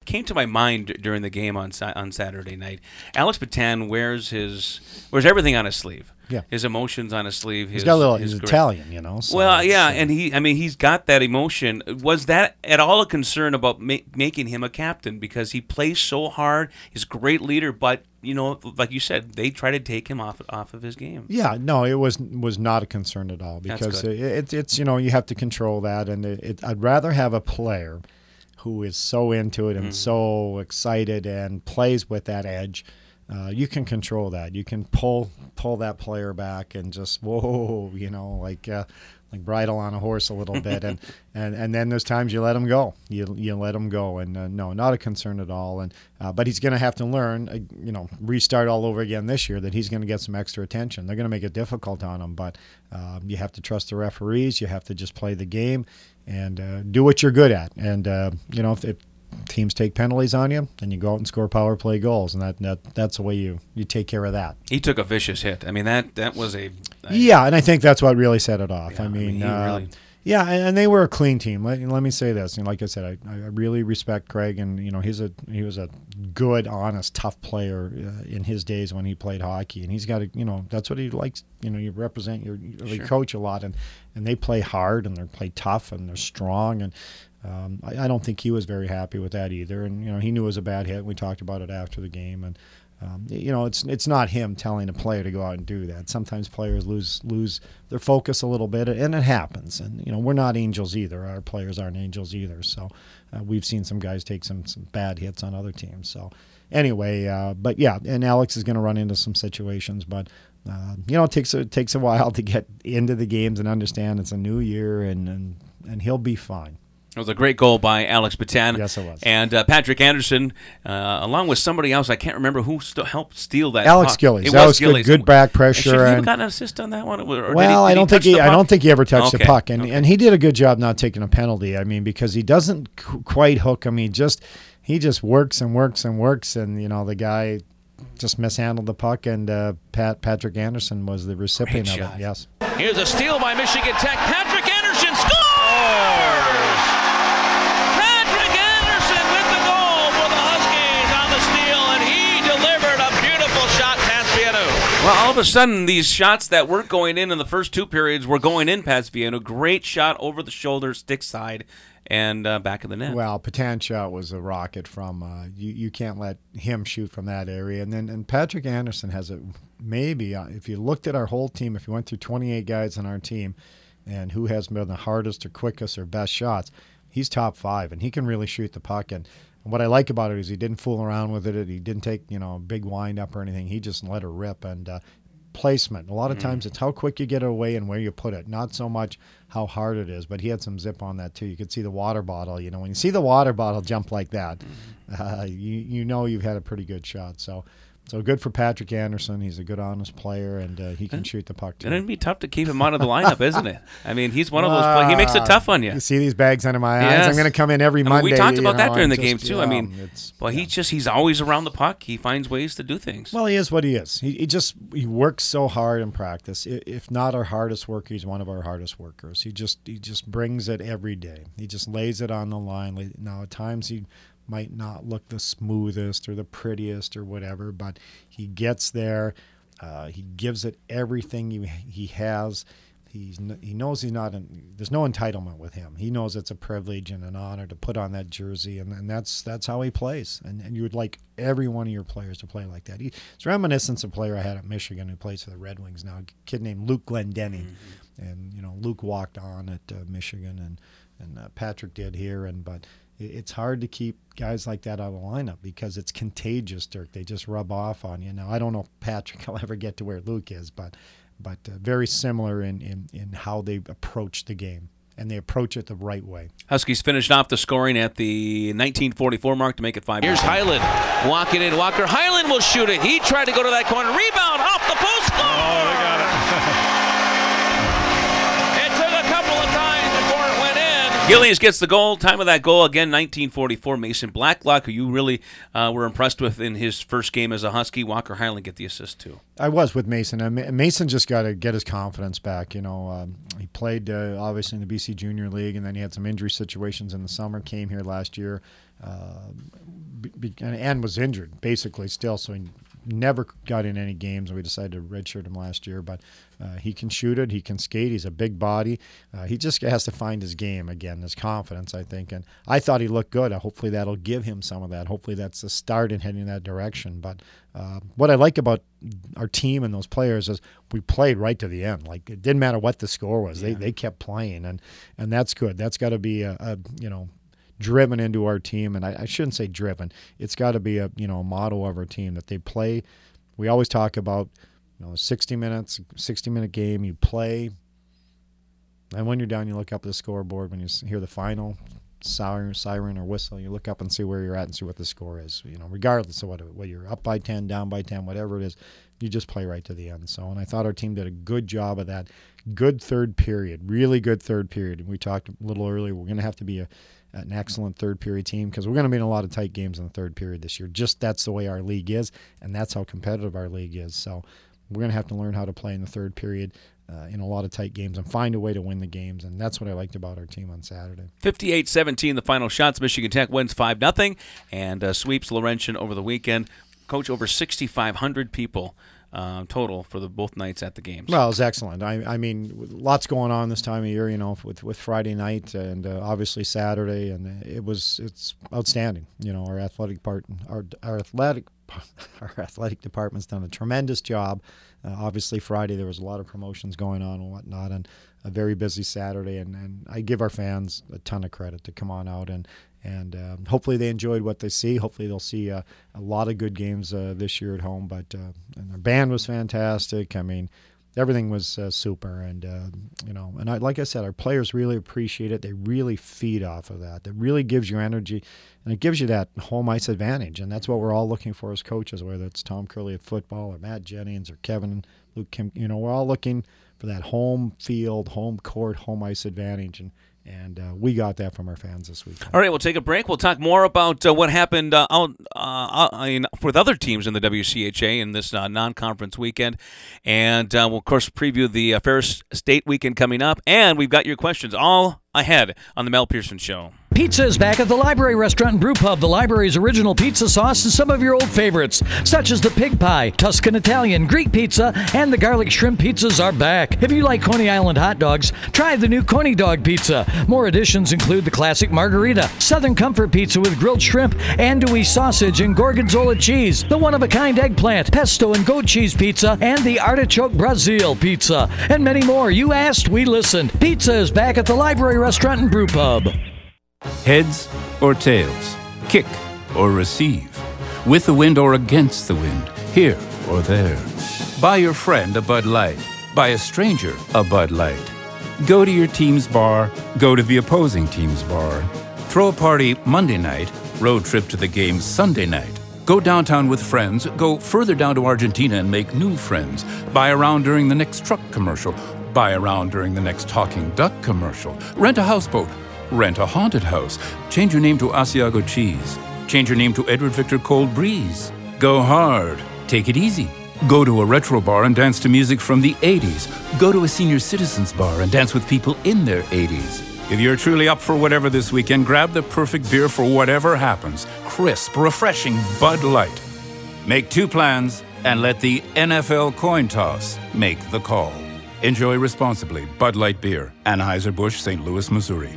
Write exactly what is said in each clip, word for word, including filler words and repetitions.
came to my mind d- during the game on sa- on Saturday night. Alex Patan wears his wears everything on his sleeve. Yeah. His emotions on his sleeve. His, he's got a little. his He's grit. Italian, you know. So well, yeah, uh, and he. I mean, he's got that emotion. Was that at all a concern about ma- making him a captain because he plays so hard? He's a great leader, but you know, like you said, they try to take him off off of his game. Yeah, no, it was was not a concern at all because it, it, it's you know you have to control that, and it, it, I'd rather have a player who is so into it and mm. so excited and plays with that edge. Uh, you can control that. You can pull pull that player back and just whoa, you know, like uh, like bridle on a horse a little bit, and, and, and then there's times you let him go. You you let him go, and uh, no, not a concern at all. And uh, but he's going to have to learn, uh, you know, restart all over again this year. That he's going to get some extra attention. They're going to make it difficult on him, but uh, you have to trust the referees. You have to just play the game and uh, do what you're good at. And uh, you know if. if teams take penalties on you, and you go out and score power play goals, and that, that that's the way you, you take care of that. He took a vicious hit. I mean, that that was a... I, yeah, and I think that's what really set it off. Yeah, I mean, I mean uh, really... yeah, and they were a clean team. Let, let me say this, and like I said, I, I really respect Craig, and you know he's a he was a good, honest, tough player uh, in his days when he played hockey, and he's got a you know that's what he likes. You know, you represent your, your sure. coach a lot, and and they play hard and they play tough and they're strong and. Um, I, I don't think he was very happy with that either, and you know he knew it was a bad hit. We talked about it after the game, and um, you know it's it's not him telling a player to go out and do that. Sometimes players lose lose their focus a little bit, and it happens. And you know we're not angels either. Our players aren't angels either. So uh, we've seen some guys take some, some bad hits on other teams. So anyway, uh, but yeah, and Alex is going to run into some situations, but. Uh, you know, it takes a, it takes a while to get into the games and understand it's a new year, and and, and he'll be fine. It was a great goal by Alex Patan. Yes, it was. And uh, Patrick Anderson, uh, along with somebody else, I can't remember who st- helped steal that. Alex puck. Gillies. It that was was good, Gillies. good back pressure. Should he have and, gotten an assist on that one? Or did he, well, did I don't he think he. touch the I puck? don't think he ever touched Okay. the puck, and Okay. and he did a good job not taking a penalty. I mean, because he doesn't qu- quite hook him. He just he just works and works and works, and you know the guy. Just mishandled the puck, and uh, Pat Patrick Anderson was the recipient Great of shot. it. Yes. Here's a steal by Michigan Tech. Patrick Anderson scores! Patrick Anderson with the goal for the Huskies on the steal, and he delivered a beautiful shot past Vianu. Well, all of a sudden, these shots that weren't going in in the first two periods were going in past Vianu. Great shot over the shoulder, stick side, and uh, back of the net. Well, Patan shot was a rocket from. Uh, you you can't let him shoot from that area. And then and Patrick Anderson has a maybe uh, if you looked at our whole team, if you went through twenty-eight guys on our team, and who has been the hardest or quickest or best shots, he's top five, and he can really shoot the puck. And, and what I like about it is he didn't fool around with it. He didn't take you know a big wind up or anything. He just let her rip. And uh, placement. A lot of times it's how quick you get it away and where you put it, not so much how hard it is. But he had some zip on that too. You could see the water bottle. You know, when you see the water bottle jump like that, uh, you you know you've had a pretty good shot. So. So good for Patrick Anderson. He's a good, honest player, and uh, he can shoot the puck too. And it'd be tough to keep him out of the lineup, isn't it? I mean, he's one of those. Play- he makes it tough on you. You see these bags under my eyes. Yes. I'm going to come in every I mean, Monday. we talked about you that know, during the just, game too. yeah, I mean, it's, well, yeah. he just he's always around the puck. He finds ways to do things. Well, he is what he is. He, he just he works so hard in practice. I- If not our hardest worker, he's one of our hardest workers. He just he just brings it every day. He just lays it on the line. Now at times he might not look the smoothest or the prettiest or whatever, but he gets there. Uh, he gives it everything he, he has. He's he knows he's not. In, there's no entitlement with him. He knows it's a privilege and an honor to put on that jersey, and, and that's that's how he plays. And and you would like every one of your players to play like that. He, it's reminiscent of a player I had at Michigan who plays for the Red Wings now, a kid named Luke Glendenning. Mm-hmm. And you know Luke walked on at uh, Michigan, and and uh, Patrick did here, and but. It's hard to keep guys like that out of the lineup because it's contagious, Dirk. They just rub off on you. Now, I don't know if Patrick will ever get to where Luke is, but but uh, very similar in, in, in how they approach the game, and they approach it the right way. Huskies finished off the scoring at the nineteen forty-four mark to make it five. Here's Hyland walking in. Walker Hyland will shoot it. He tried to go to that corner. Rebound off the post. Score! Oh, they got it. It took a couple of times before it went in. Gillies gets the goal. Time of that goal, again, nineteen forty-four. Mason Blacklock, who you really uh, were impressed with in his first game as a Husky. Walker Hyland get the assist, too. I was with Mason. Uh, Mason just got to get his confidence back. You know, um, he played, uh, obviously, in the B C Junior League, and then he had some injury situations in the summer, came here last year. Uh, be, and was injured basically still, so he never got in any games. We decided to redshirt him last year, but uh, he can shoot it. He can skate. He's a big body. Uh, he just has to find his game again, his confidence, I think. And I thought he looked good. Uh, hopefully that'll give him some of that. Hopefully that's the start in heading in that direction. But uh, what I like about our team and those players is we played right to the end. Like, it didn't matter what the score was. Yeah. They they kept playing, and and that's good. That's got to be a, a you know. driven into our team, and I, I shouldn't say driven. It's got to be a you know a motto of our team that they play. We always talk about you know sixty minutes, sixty minute game. You play, and when you're down, you look up at the scoreboard. When you hear the final siren, siren or whistle, you look up and see where you're at and see what the score is. You know, regardless of what whether you're up by ten, down by ten, whatever it is, you just play right to the end. So, and I thought our team did a good job of that. Good third period, really good third period. And we talked a little earlier. We're going to have to be a an excellent third period team because we're going to be in a lot of tight games in the third period this year. Just that's the way our league is, and that's how competitive our league is. So we're going to have to learn how to play in the third period uh, in a lot of tight games and find a way to win the games, and that's what I liked about our team on Saturday. fifty-eight seventeen the final shots. Michigan Tech wins five nothing and uh, sweeps Laurentian over the weekend. Coach, over sixty-five hundred people Uh, total for the both nights at the games. Well, it was excellent. I, I mean, lots going on this time of year, you know, with, with Friday night and uh, obviously Saturday, and it was it's outstanding. You know, our athletic part, our our athletic our athletic department's done a tremendous job. Uh, obviously, Friday there was a lot of promotions going on and whatnot, and a very busy Saturday. And, and I give our fans a ton of credit to come on out and. And uh, hopefully they enjoyed what they see. Hopefully they'll see uh, a lot of good games uh, this year at home. But uh, and their band was fantastic. I mean, everything was uh, super. And uh, you know, and I, like I said, our players really appreciate it. They really feed off of that. It really gives you energy, and it gives you that home ice advantage. And that's what we're all looking for as coaches, whether it's Tom Curley at football or Matt Jennings or Kevin and Luke Kim. You know, we're all looking for that home field, home court, home ice advantage. And And uh, we got that from our fans this week. All right, we'll take a break. We'll talk more about uh, what happened uh, out uh, I mean, with other teams in the W C H A in this uh, non-conference weekend. And uh, we'll, of course, preview the uh, Ferris State weekend coming up. And we've got your questions all ahead on the Mel Pearson Show. Pizza is back at the Library Restaurant and Brew Pub. The Library's original pizza sauce and some of your old favorites, such as the pig pie, Tuscan Italian, Greek pizza, and the garlic shrimp pizzas are back. If you like Coney Island hot dogs, try the new Coney Dog Pizza. More additions include the classic margarita, Southern Comfort Pizza with grilled shrimp, andouille sausage and gorgonzola cheese, the one-of-a-kind eggplant, pesto and goat cheese pizza, and the artichoke Brazil pizza, and many more. You asked, we listened. Pizza is back at the Library Restaurant and Brew Pub. Heads or tails, kick or receive, with the wind or against the wind, here or there. Buy your friend a Bud Light, buy a stranger a Bud Light. Go to your team's bar, go to the opposing team's bar. Throw a party Monday night, road trip to the game Sunday night. Go downtown with friends, go further down to Argentina and make new friends. Buy a round during the next truck commercial, buy a round during the next talking duck commercial. Rent a houseboat. Rent a haunted house. Change your name to Asiago Cheese. Change your name to Edward Victor Cold Breeze. Go hard. Take it easy. Go to a retro bar and dance to music from the eighties. Go to a senior citizens bar and dance with people in their eighties. If you're truly up for whatever this weekend, grab the perfect beer for whatever happens. Crisp, refreshing Bud Light. Make two plans and let the N F L coin toss make the call. Enjoy responsibly. Bud Light Beer. Anheuser-Busch, Saint Louis, Missouri.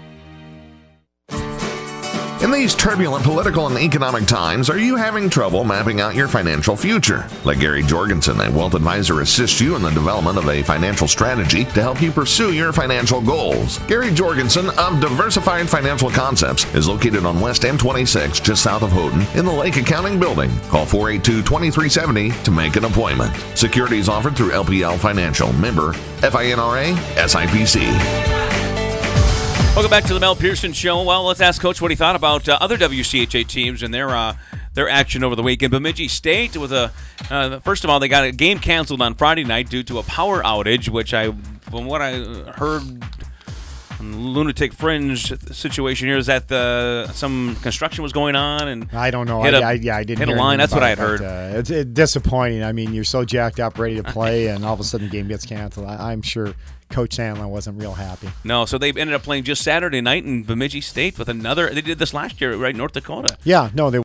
In these turbulent political and economic times, are you having trouble mapping out your financial future? Let Gary Jorgensen, a wealth advisor, assist you in the development of a financial strategy to help you pursue your financial goals. Gary Jorgensen of Diversified Financial Concepts is located on West M twenty-six, just south of Houghton, in the Lake Accounting Building. Call four eight two, two three seven zero to make an appointment. Securities offered through L P L Financial, member F I N R A, S I P C. Welcome back to the Mel Pearson Show. Well, let's ask Coach what he thought about uh, other W C H A teams and their uh, their action over the weekend. Bemidji State, with a uh, first of all, they got a game canceled on Friday night due to a power outage, which I, from what I heard, lunatic fringe situation here is that the some construction was going on and I don't know. Hit I, a, I, yeah, I didn't hit hear a line. That's what I had it, heard. But, uh, it's, it's disappointing. I mean, you're so jacked up, ready to play, and all of a sudden the game gets canceled. I, I'm sure Coach Sandlin wasn't real happy. No, so they ended up playing just Saturday night in Bemidji State with another. They did this last year, right? North Dakota. Yeah, no, they.